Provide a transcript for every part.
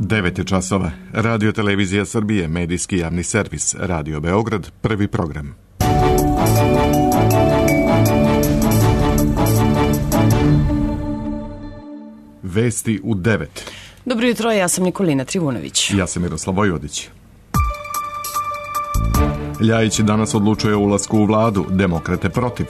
9 časova. Radio Televizija Srbije, medijski javni servis, Radio Beograd, prvi program. Vesti u 9. Dobro jutro, ja sam Nikolina Trivunović. Ja sam Miroslav Vojvodić. Ljajić danas odlučuje o ulasku u vladu, demokrate protiv.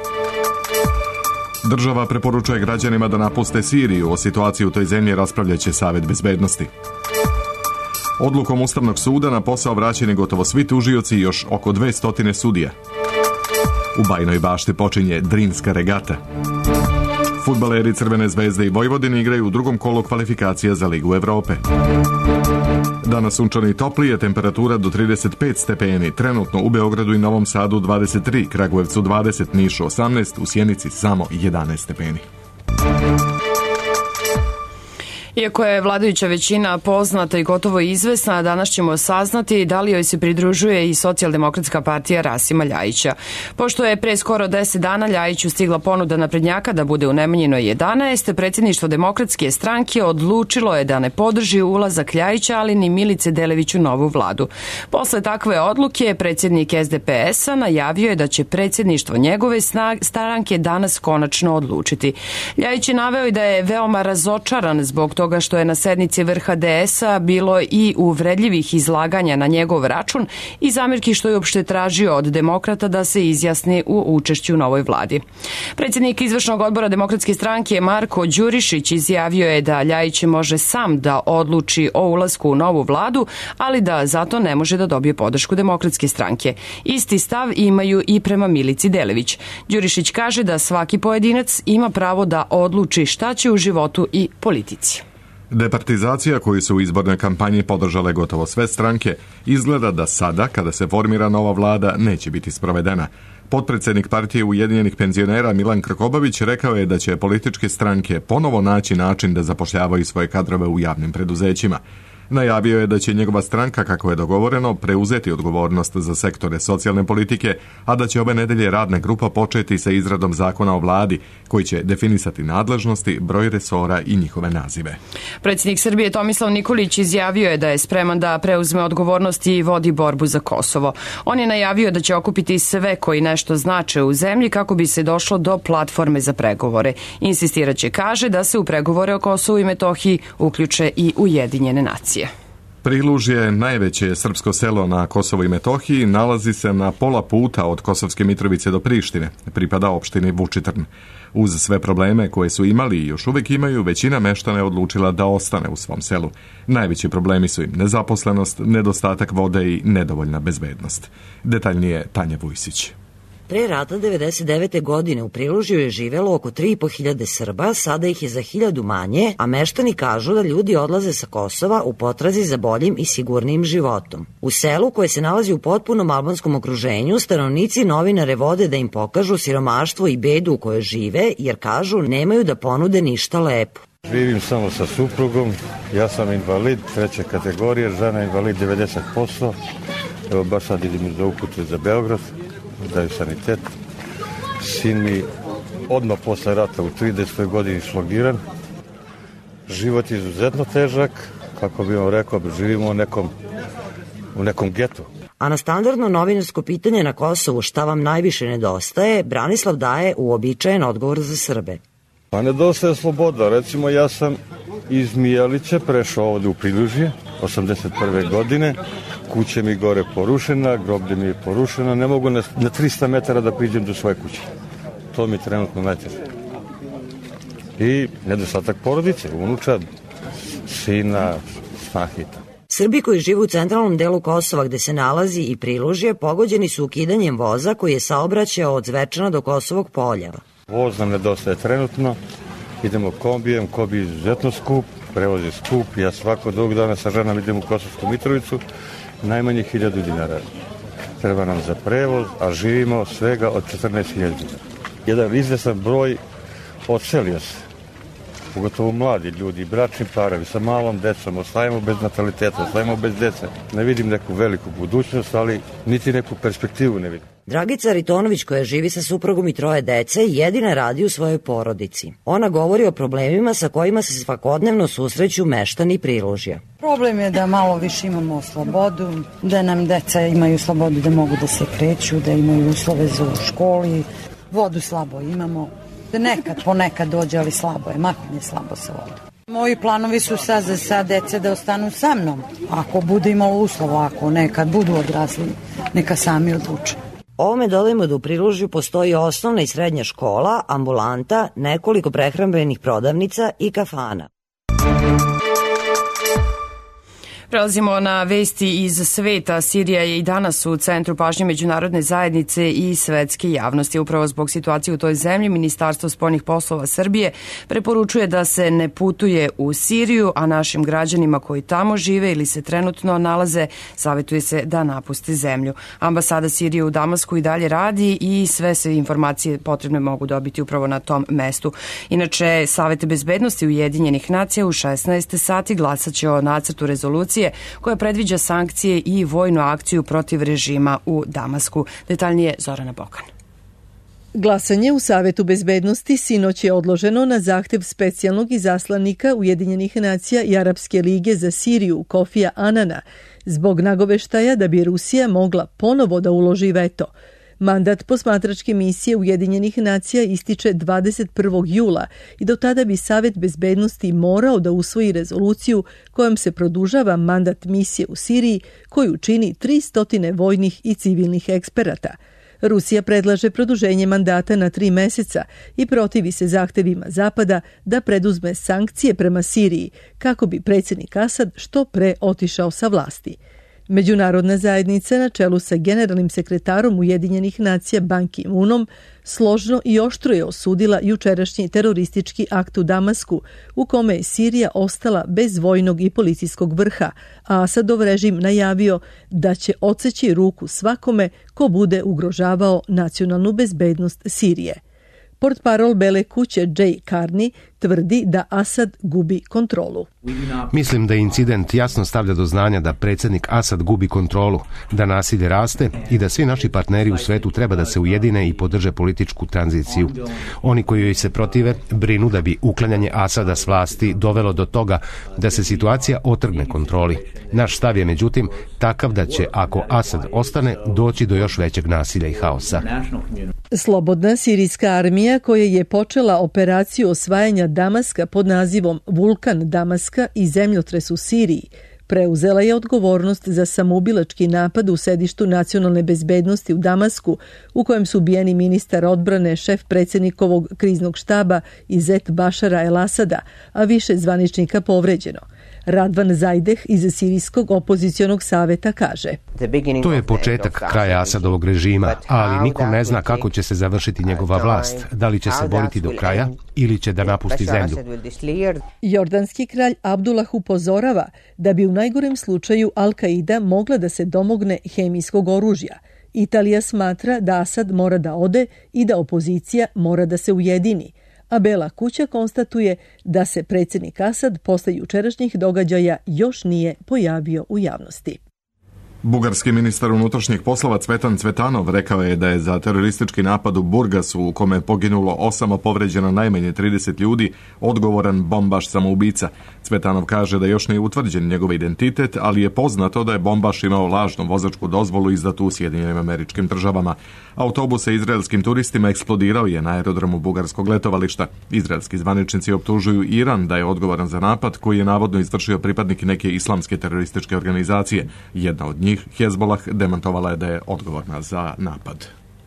Država preporučuje građanima da napuste Siriju, o situaciji u toj zemlji raspravljaće Savet bezbednosti. Odlukom Ustavnog suda na posao vraćeni gotovo svi tužioci i još oko 200 sudija. U Bajinoj Bašti počinje Drinska regata. Fudbaleri Crvene zvezde i Vojvodine igraju u drugom kolu kvalifikacija za Ligu Evrope. Danas sunčano i toplije, temperatura do 35 stepeni, trenutno u Beogradu i Novom Sadu 23, Kragujevcu 20, Nišu 18, u Sjenici samo 11 stepeni. Iako je vladajuća većina poznata i gotovo izvesna, danas ćemo saznati da li joj se pridružuje i Socijaldemokratska partija Rasima Ljajića. Pošto je pre skoro 10 dana Ljajiću stigla ponuda naprednjaka da bude u Nemanjinoj 11, predsjedništvo Demokratske stranke odlučilo je da ne podrži ulazak Ljajića, ali ni Milice Delević u novu vladu. Posle takve odluke, predsjednik SDP-a najavio je da će predsjedništvo njegove stranke danas konačno odlučiti. Ljajić je naveo i da je veoma razočaran zbog toga što je na sednici vrha DS-a bilo i uvredljivih izlaganja na njegov račun i zamirki što je uopšte tražio od demokrata da se izjasni u učešću u novoj vladi. Predsjednik izvršnog odbora Demokratske stranke Marko Đurišić izjavio je da Ljajić može sam da odluči o ulasku u novu vladu, ali da zato ne može da dobije podršku Demokratske stranke. Isti stav imaju i prema Milici Delević. Đurišić kaže da svaki pojedinac ima pravo da odluči šta će u životu i politici. Departizacija koju su u izbornoj kampanji podržale gotovo sve stranke izgleda da sada, kada se formira nova vlada, neće biti sprovedena. Potpredsjednik partije Ujedinjenih penzionera Milan Krkobabić rekao je da će političke stranke ponovo naći način da zapošljavaju svoje kadrove u javnim preduzećima. Najavio je da će njegova stranka, kako je dogovoreno, preuzeti odgovornost za sektore socijalne politike, a da će ove nedelje radna grupa početi sa izradom zakona o vladi, koji će definisati nadležnosti, broj resora i njihove nazive. Predsjednik Srbije Tomislav Nikolić izjavio je da je spreman da preuzme odgovornost i vodi borbu za Kosovo. On je najavio da će okupiti sve koji nešto znače u zemlji kako bi se došlo do platforme za pregovore. Insistiraće, kaže, da se u pregovore o Kosovu i Metohiji uključe i Ujedinjene nacije. Prilužje, najveće srpsko selo na Kosovu i Metohiji, nalazi se na pola puta od Kosovske Mitrovice do Prištine, pripada opštini Vučitrn. Uz sve probleme koje su imali i još uvijek imaju, većina meštana je odlučila da ostane u svom selu. Najveći problemi su im nezaposlenost, nedostatak vode i nedovoljna bezbednost. Detaljnije Tanja Vujsić. Pre rata 99. godine u Prilužju je živelo oko 3.500 Srba, sada ih je za 1000 manje, a meštani kažu da ljudi odlaze sa Kosova u potrazi za boljim i sigurnijim životom. U selu, koje se nalazi u potpunom albanskom okruženju, stanovnici novinare vode da im pokažu siromaštvo i bedu u kojoj žive, jer kažu nemaju da ponude ništa lepo. Živim samo sa suprugom, ja sam invalid 3. kategorije, žena invalid 90%, evo baš sad idem za upute za Beograd, daju sanitet. Sin mi odmah posle rata u 30. godini šlogiran. Život je izuzetno težak, kako bih vam rekao, živimo u nekom getu. A na standardno novinarsko pitanje na Kosovu šta vam najviše nedostaje, Branislav daje uobičajen odgovor za Srbe. Pa nedostaje sloboda. Recimo, ja sam iz Mijalića prešao ovde u Prilužje 81. godine. Kuća mi gore porušena, groblje mi je porušeno, ne mogu na 300 metara da priđem do svoje kuće. To mi je trenutno najteže. I nedostatak porodice, unučad, sina, snahita. Srbi koji žive u centralnom delu Kosova gde se nalazi i Prilužje pogođeni su ukidanjem voza koji je saobraćao od Zvečana do Kosovog polja. Voz nam nedostaje trenutno, idemo kombijem, kombi je izuzetno skup, prevoz je skup, ja svako drugog dana sa ženom idem u Kosovsku Mitrovicu, najmanje 1000 dinara. Treba nam za prevoz, a živimo svega od 14.000 dinara. Jedan izvestan broj odselio se, pogotovo mladi ljudi, bračni parovi sa malom decom, ostajemo bez nataliteta, ostajemo bez dece. Ne vidim neku veliku budućnost, ali niti neku perspektivu ne vidim. Dragica Ritonović, koja živi sa suprugom i 3 dece, jedina radi u svojoj porodici. Ona govori o problemima sa kojima se svakodnevno susreću meštani Prilužja. Problem je da malo više imamo slobodu, da nam deca imaju slobodu da mogu da se kreću, da imaju uslove za u školi, vodu slabo imamo, da ponekad dođe, ali slabo je, mahanje slabo sa vodom. Moji planovi su sad za sad dece da ostanu sa mnom, ako bude imalo uslova, ako nekad budu odrasli, neka sami odluče. Ovome dodajemo da u Prilužju postoji osnovna i srednja škola, ambulanta, nekoliko prehrambenih prodavnica i kafana. Prelazimo na vesti iz sveta. Sirija je i danas u centru pažnje međunarodne zajednice i svetske javnosti. Upravo zbog situacije u toj zemlji, Ministarstvo spoljnih poslova Srbije preporučuje da se ne putuje u Siriju, a našim građanima koji tamo žive ili se trenutno nalaze, savjetuje se da napuste zemlju. Ambasada Sirije u Damasku i dalje radi i sve informacije potrebne mogu dobiti upravo na tom mestu. Inače, Savet bezbednosti Ujedinjenih nacija u 16 sati glasat će o nacrtu rezolucije koja predviđa sankcije i vojnu akciju protiv režima u Damasku. Detaljnije Zorana Bokan. Glasanje u Savetu bezbednosti sinoć je odloženo na zahtev specijalnog izaslanika Ujedinjenih nacija i Arapske lige za Siriju Kofija Anana zbog nagoveštaja da bi Rusija mogla ponovo da uloži veto. Mandat posmatračke misije Ujedinjenih nacija ističe 21. jula i do tada bi Savet bezbednosti morao da usvoji rezoluciju kojom se produžava mandat misije u Siriji koju čini 300 vojnih i civilnih eksperata. Rusija predlaže produženje mandata na 3 meseca i protivi se zahtevima Zapada da preduzme sankcije prema Siriji kako bi predsjednik Asad što pre otišao sa vlasti. Međunarodna zajednica na čelu sa generalnim sekretarom Ujedinjenih nacija Ban Ki-moonom složno i oštro je osudila jučerašnji teroristički akt u Damasku u kome je Sirija ostala bez vojnog i policijskog vrha, a Asadov režim najavio da će odseći ruku svakome ko bude ugrožavao nacionalnu bezbednost Sirije. Portparol Bele kuće Jay Carney tvrdi da Asad gubi kontrolu. Mislim da incident jasno stavlja do znanja da predsjednik Asad gubi kontrolu, da nasilje raste i da svi naši partneri u svetu treba da se ujedine i podrže političku tranziciju. Oni koji joj se protive brinu da bi uklanjanje Asada s vlasti dovelo do toga da se situacija otrgne kontroli. Naš stav je međutim takav da će, ako Asad ostane, doći do još većeg nasilja i haosa. Slobodna sirijska armija koja je počela operaciju osvajanja Damaska pod nazivom Vulkan Damaska i zemljotres u Siriji preuzela je odgovornost za samoubilački napad u sedištu nacionalne bezbednosti u Damasku u kojem su ubijeni ministar odbrane, šef predsjednikovog kriznog štaba Izet Bašara El Asada, a više zvaničnika povređeno. Radvan Zajdeh iz Sirijskog opozicionog saveta kaže: To je početak kraja Asadovog režima, ali niko ne zna kako će se završiti njegova vlast, da li će se boriti do kraja ili će da napusti zemlju. Jordanski kralj Abdullah upozorava da bi u najgorem slučaju Al-Qaida mogla da se domogne hemijskog oružja. Italija smatra da Asad mora da ode i da opozicija mora da se ujedini. A Bela kuća konstatuje da se predsjednik Asad posle jučerašnjih događaja još nije pojavio u javnosti. Bugarski ministar unutrašnjih poslova Cvetan Cvetanov rekao je da je za teroristički napad u Burgasu, u kome je poginulo 8, a povređeno najmanje 30 ljudi, odgovoran bombaš samoubica. Cvetanov kaže da još nije utvrđen njegov identitet, ali je poznato da je bombaš imao lažnu vozačku dozvolu izdatu u Sjedinjenim Američkim Državama. Autobus sa izraelskim turistima eksplodirao je na aerodromu bugarskog letovališta. Izraelski zvaničnici optužuju Iran da je odgovoran za napad koji je navodno izvršio pripadnik neke islamske terorističke organizacije. Jedna od njih, Hezbollah, demantovala je da je odgovorna za napad.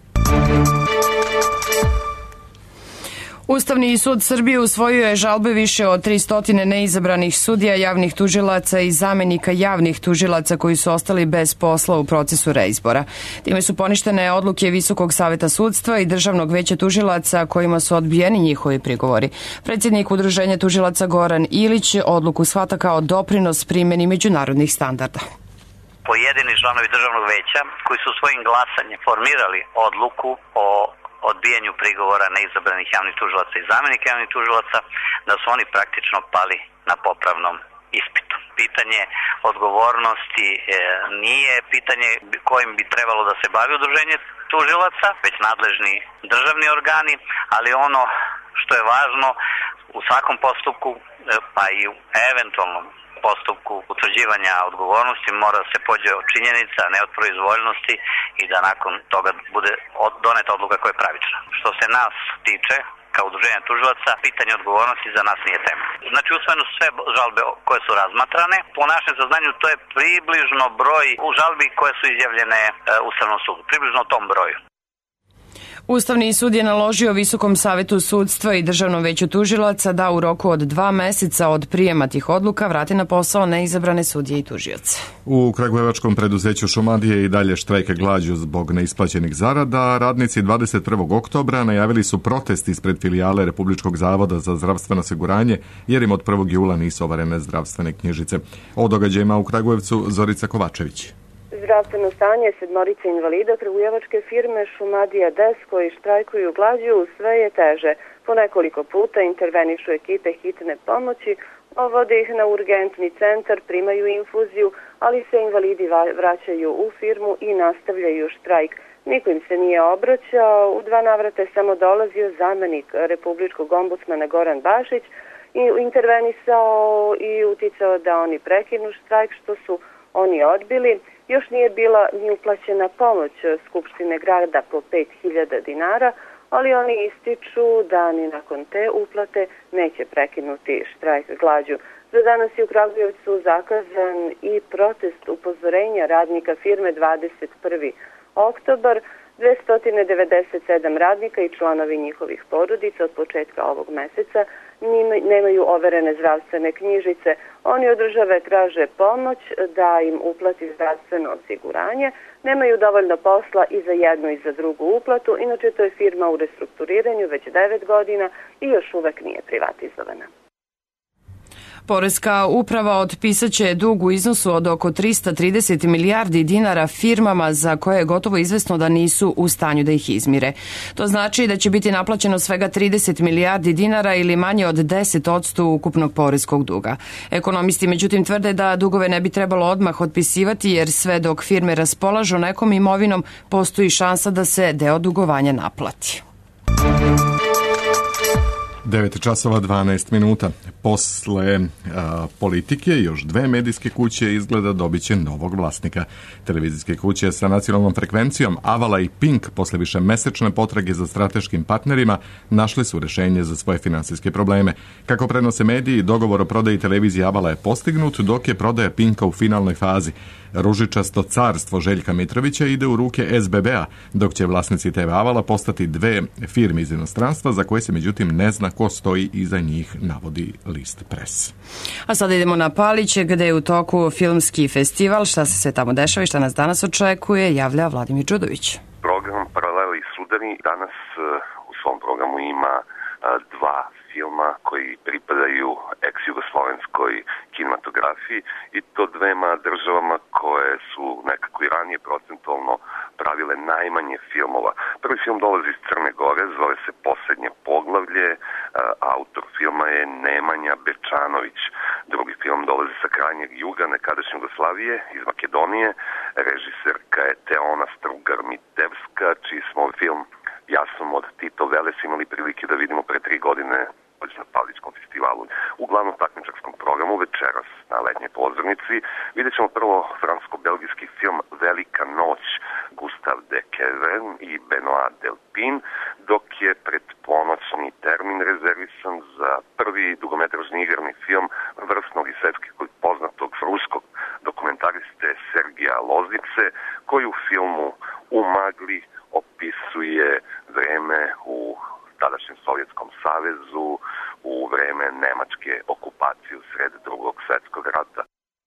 Ustavni sud Srbije usvojio je žalbe više od 300 neizabranih sudija, javnih tužilaca i zamenika javnih tužilaca koji su ostali bez posla u procesu reizbora. Time su poništene odluke Visokog saveta sudstva i Državnog veća tužilaca kojima su odbijeni njihovi prigovori. Predsjednik Udruženja tužilaca Goran Ilić odluku shvata kao doprinos primjeni međunarodnih standarda. Pojedini članovi Državnog veća koji su svojim glasanjem formirali odluku o odbijanju prigovora neizabranih javnih tužilaca i zamenika javnih tužilaca, da su oni praktično pali na popravnom ispitu. Pitanje odgovornosti nije pitanje kojim bi trebalo da se bavi udruženje tužilaca, već nadležni državni organi, ali ono što je važno u svakom postupku, pa i u eventualnom postupku utvrđivanja odgovornosti mora da se pođe od činjenica, ne od proizvoljnosti i da nakon toga bude doneta odluka koja je pravična. Što se nas tiče, kao udruženja tužilaca, pitanje odgovornosti za nas nije tema. Znači, usvojene su sve žalbe koje su razmatrane. Po našem saznanju to je približno broj u žalbi koje su izjavljene Ustavnom sudu. Približno tom broju. Ustavni sud je naložio Visokom savetu sudstva i Državnom veću tužilaca da u roku od 2 meseca od prijema tih odluka vrati na posao neizabrane sudije i tužioce. U kragujevačkom preduzeću Šumadije i dalje štrajka glađu zbog neisplaćenih zarada. Radnici 21. oktobra najavili su protest ispred filijale Republičkog zavoda za zdravstveno osiguranje jer im od 1. jula nisu overene zdravstvene knjižice. O događajima u Kragujevcu Zorica Kovačević. Zdravstveno stanje 7 invalida kragujevačke firme Šumadija Des koji štrajkuju glađu sve je teže. Po nekoliko puta intervenišu ekipe hitne pomoći, ovode ih na urgentni centar, primaju infuziju, ali se invalidi vraćaju u firmu i nastavljaju štrajk. Niko im se nije obraćao, u 2 navrata je samo dolazio zamenik republičkog ombudsmana Goran Bašić i intervenisao i uticao da oni prekinu štrajk, što su oni odbili. Još nije bila ni uplaćena pomoć Skupštine grada po 5.000 dinara, ali oni ističu da ni nakon te uplate neće prekinuti štrajk glađu. Za danas je u Kragujevcu zakazan i protest upozorenja radnika firme 21. oktobar. 297 radnika i članovi njihovih porodica od početka ovog meseca nemaju overene zdravstvene knjižice. Oni od države traže pomoć da im uplati zdravstveno osiguranje. Nemaju dovoljno posla i za jednu i za drugu uplatu. Inače, to je firma u restrukturiranju već 9 godina i još uvek nije privatizovana. Poreska uprava otpisaće dug u iznosu od oko 330 milijardi dinara firmama za koje je gotovo izvesno da nisu u stanju da ih izmire. To znači da će biti naplaćeno svega 30 milijardi dinara ili manje od 10% ukupnog poreskog duga. Ekonomisti međutim tvrde da dugove ne bi trebalo odmah otpisivati jer sve dok firme raspolažu nekom imovinom postoji šansa da se deo dugovanja naplati. 9:12. Posle politike još 2 medijske kuće izgleda dobit će novog vlasnika. Televizijske kuće sa nacionalnom frekvencijom Avala i Pink posle višemesečne potrage za strateškim partnerima našli su rešenje za svoje finansijske probleme. Kako prenose mediji, dogovor o prodaji televizije Avala je postignut, dok je prodaja Pinka u finalnoj fazi. Ružičasto carstvo Željka Mitrovića ide u ruke SBB-a, dok će vlasnici TV Avala postati 2 firme iz inostranstva za koje se međutim ne zna ko stoji iza njih, navodi list Pres. A sada idemo na Paliće gde je u toku filmski festival. Šta se sve tamo dešava i šta nas danas očekuje, javlja Vladimir Đudović. Program Paraleli sudani danas u svom programu ima 2 filma koji pripadaju ex-jugoslovenskoj kinematografiji i to 2 državama koje su nekako i ranije procentualno pravile najmanje filmova. Prvi film dolazi iz Crne Gore, zove se Poslednje poglavlje, autor filma je Nemanja Bečanović. Drugi film dolazi sa krajnjeg juga, nekadašnje Jugoslavije, iz Makedonije. Režiserka je Teona Strugar-Mitevska, čiji smo film Jasnom od Tito Veles imali prilike da vidimo pre 3 godine na Paličkom festivalu. U glavnom takmičarskom programu večeras na letnjoj pozornici vidjet ćemo prvo francusko-belgijski film Velika noć Gustave de Quevin i Benoit Delpin, dok je pred ponoćni termin rezervisan za prvi dugometražni igrani film vrsnog i svetski poznatog ruskog dokumentariste Sergija Loznice, koji u filmu U magli opisuje vreme u tadašnjem Sovjetskom savezu, u vreme nemačke okupacije usred Drugog svjetskog rata.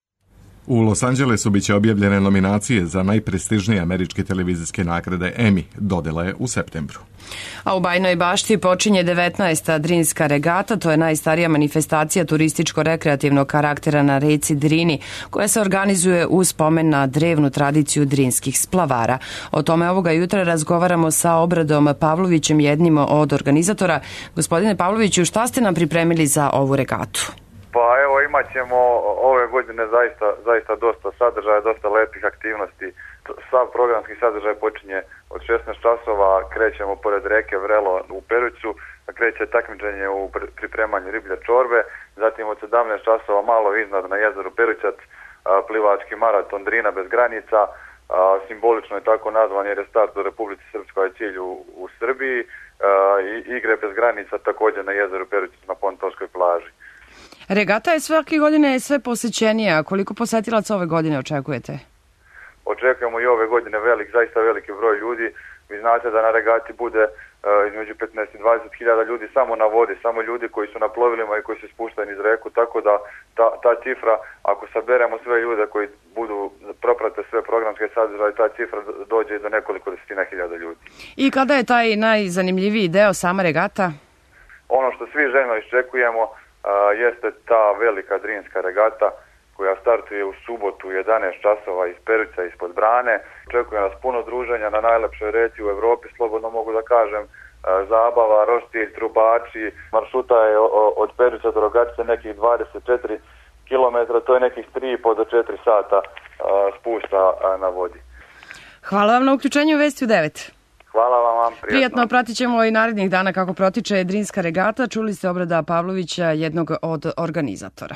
U Los Angelesu biće objavljene nominacije za najprestižnije američke televizijske nagrade Emmy. Dodela je u septembru. A u Bajnoj Bašti počinje 19. Drinska regata, to je najstarija manifestacija turističko-rekreativnog karaktera na reci Drini, koja se organizuje uz spomen na drevnu tradiciju drinskih splavara. O tome ovoga jutra razgovaramo sa Obradom Pavlovićem, jednim od organizatora. Gospodine Pavloviću, šta ste nam pripremili za ovu regatu? Pa evo, imat ćemo ove godine zaista dosta sadržaja, dosta lepih aktivnosti. Sav programski sadržaj počinje od 16 časova, krećemo pored reke Vrelo u Peruću, kreće takmičenje u pripremanju riblje čorbe, zatim od 17 časova malo iznad na jezeru Perućac plivački maraton Drina bez granica, simbolično je tako nazvan jer je start u Republici Srpskoj, a cilj u Srbiji, i igre bez granica također na jezeru Perućac na Pontovskoj plaži. Regata je svake godine sve posećenija. Koliko posetilaca ove godine očekujete? Očekujemo i ove godine zaista veliki broj ljudi. Vi znate da na regati bude između 15 i 20 hiljada ljudi samo na vodi, samo ljudi koji su na plovilima i koji se spuštaju niz reku, tako da ta cifra, ako saberemo sve ljude koji proprate sve programske sadržaje, ta cifra dođe do nekoliko desetina hiljada ljudi. I kada je taj najzanimljiviji deo sama regata? Ono što svi željno iščekujemo jeste ta velika drinska regata koja startuje u subotu 11 časova iz Peruća, ispod Brane. Očekuje nas puno druženja na najlepšoj reci u Evropi, slobodno mogu da kažem, zabava, roštilj, trubači. Maršruta je od Peruća do Rogatice nekih 24 km, to je nekih 3,5 do 4 sata spusta na vodi. Hvala vam na uključenju u Vesti u 9. Hvala vam. Prijatno, pratit ćemo i narednih dana kako protiče drinska regata. Čuli ste Obrada Pavlovića, jednog od organizatora.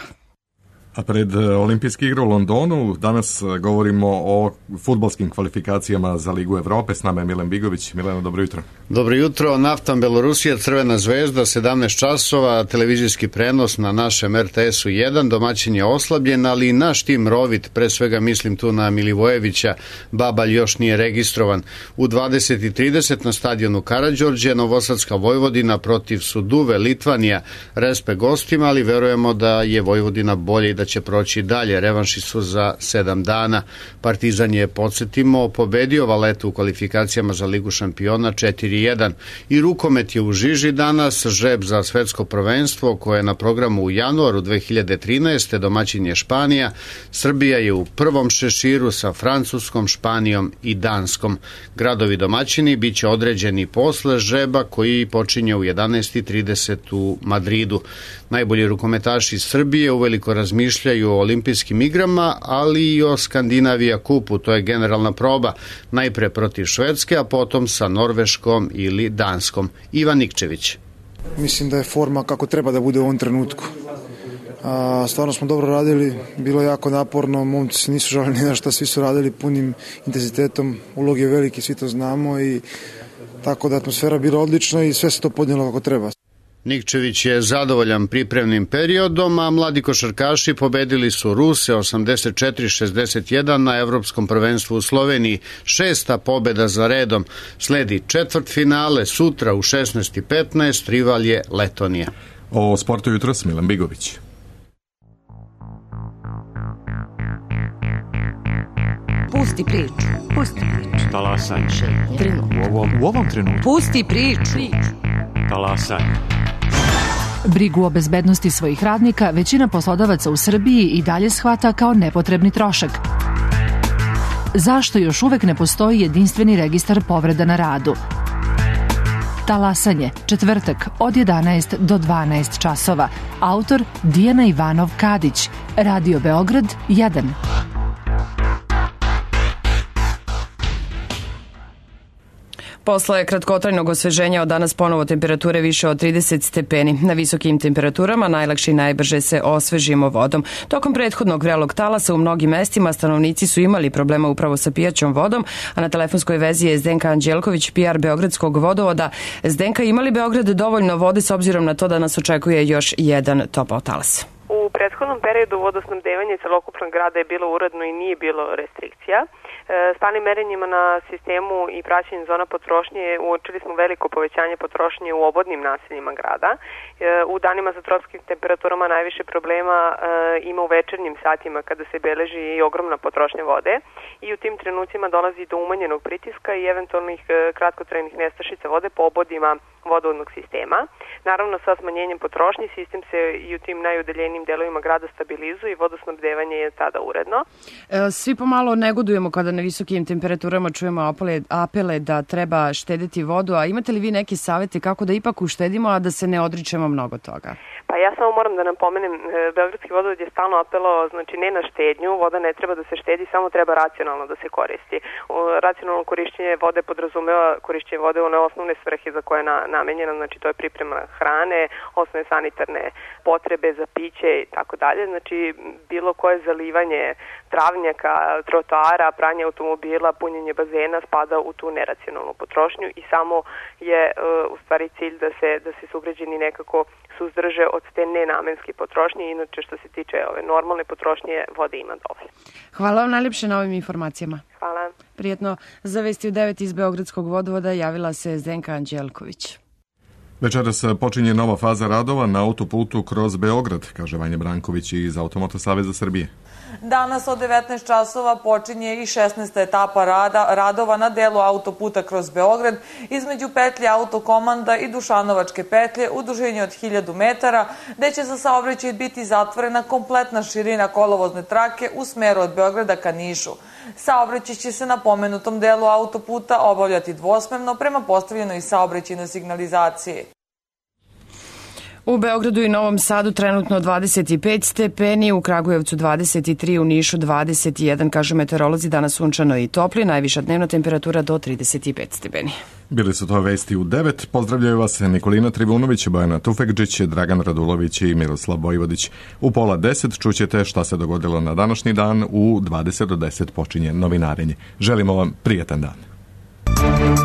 A pred olimpijske igre u Londonu danas govorimo o fudbalskim kvalifikacijama za Ligu Evrope. S nama je Milan Bigović. Milano, dobro jutro. Dobro jutro. Naftan Belorusija, Crvena zvezda, 17 časova, televizijski prenos na našem RTS-u 1. Domaćin je oslabljen, ali i naš tim Rovit, pre svega mislim tu na Milivojevića, Babalj još nije registrovan. U 20:30 na stadionu Karađorđe, Novosadska Vojvodina protiv Suduve, Litvanija, respe gostima, ali verujemo da je Vojvodina bolje i da će proći dalje. Revanši su za 7 dana. Partizan je, podsjetimo, pobedio Valetu u kvalifikacijama za Ligu šampiona 4-1. I rukomet je u žiži danas, žreb za svetsko prvenstvo koje je na programu u januaru 2013. Domaćin je Španija. Srbija je u prvom šeširu sa Francuskom, Španijom i Danskom. Gradovi domaćini bit će određeni posle žreba koji počinje u 11:30 u Madridu. Najbolji rukometaši Srbije uveliko razmišljaju o olimpijskim igrama, ali i o Skandinavija kupu, to je generalna proba, najpre protiv Švedske, a potom sa Norveškom ili Danskom. Ivan Nikčević. Mislim da je forma kako treba da bude u ovom trenutku. Stvarno smo dobro radili, bilo je jako naporno, momci se nisu žalili ni na šta, svi su radili punim intenzitetom, ulog je veliki, svi to znamo, i tako da atmosfera bila odlična i sve se to podnijelo kako treba. Nikčević je zadovoljan pripremnim periodom, a mladi košarkaši pobedili su Ruse 84-61 na Evropskom prvenstvu u Sloveniji, 6. pobeda za redom. Sledi četvrtfinale sutra u 16:15, rival je Letonija. O sportu jutros Milan Bigović. Pusti priču. Talasanje. U ovom trenutku. Pusti priču. Talasanje. Brigu o bezbednosti svojih radnika većina poslodavaca u Srbiji i dalje shvata kao nepotrebni trošak. Zašto još uvek ne postoji jedinstveni registar povreda na radu? Talasanje, četvrtak od 11 do 12 časova. Autor Dijana Ivanov-Kadić. Radio Beograd 1. Posle kratkotrajnog osveženja od danas ponovo temperature više od 30 stepeni. Na visokim temperaturama najlakše i najbrže se osvežimo vodom. Tokom prethodnog vrelog talasa u mnogim mestima stanovnici su imali problema upravo sa pijaćom vodom, a na telefonskoj vezi je Zdenka Anđelković, PR Beogradskog vodovoda. Zdenka, ima li Beograd dovoljno vode s obzirom na to da nas očekuje još jedan topao talas? U prethodnom periodu vodosnabdevanje celokupnog grada je bilo uredno i nije bilo restrikcija. Stalnim merenjima na sistemu i praćenjem zona potrošnje uočili smo veliko povećanje potrošnje u obodnim naseljima grada. U danima sa tropskim temperaturama najviše problema ima u večernjim satima kada se beleži i ogromna potrošnja vode i u tim trenucima dolazi do umanjenog pritiska i eventualnih kratkotrajnih nestašica vode po obodima vodovodnog sistema. Naravno, sa smanjenjem potrošnje sistem se i u tim najudaljenijim delovima grada stabilizuje i vodosnabdevanje je tada uredno. Svi pomalo negodujemo kada na visokim temperaturama čujemo apele da treba štediti vodu, a imate li vi neke savete kako da ipak uštedimo, a da se ne odričemo mnogo toga? Pa ja samo moram da napomenem, Beogradski vodovod je stalno apelovao, znači ne na štednju, voda ne treba da se štedi, samo treba racionalno da se koristi. Racionalno korišćenje vode podrazumeva korišćenje vode u one osnovne svrhe za koje je namenjena, znači to je priprema hrane, osnovne sanitarne potrebe za piće i tako dalje, znači bilo koje zalivanje travnjaka, trotoara, pranje automobila, punjenje bazena spada u tu neracionalnu potrošnju i samo je u stvari cilj da se sugrađani nekako suzdrže od te nenamenske potrošnje. Inače što se tiče ove normalne potrošnje, vode ima dovoljno. Hvala vam najljepše na ovim informacijama. Hvala. Prijetno. Za vesti u 9 iz Beogradskog vodovoda javila se Zdenka Anđelković. Večeras počinje nova faza radova na autoputu kroz Beograd, kaže Vanja Branković iz Automoto Saveza Srbije. Danas od 19 časova počinje i 16. etapa radova na delu autoputa kroz Beograd između petlje Autokomanda i Dušanovačke petlje u dužini od 1000 metara, gde će za saobraćaj biti zatvorena kompletna širina kolovozne trake u smeru od Beograda ka Nišu. Saobraćaj će se na pomenutom delu autoputa obavljati dvosmerno prema postavljenoj saobraćajnoj signalizaciji. U Beogradu i Novom Sadu trenutno 25 stepeni, u Kragujevcu 23, u Nišu 21, kažu meteorolozi, danas sunčano i topli, najviša dnevna temperatura do 35 stepeni. Bili su to vesti u 9. Pozdravljaju vas Nikolina Trivunović, Bojana Tufekđić, Dragan Radulović i Miroslav Bojvodić. U 9:30 čućete šta se dogodilo na današnji dan, u 20 do 10 počinje novinarenje. Želimo vam prijetan dan.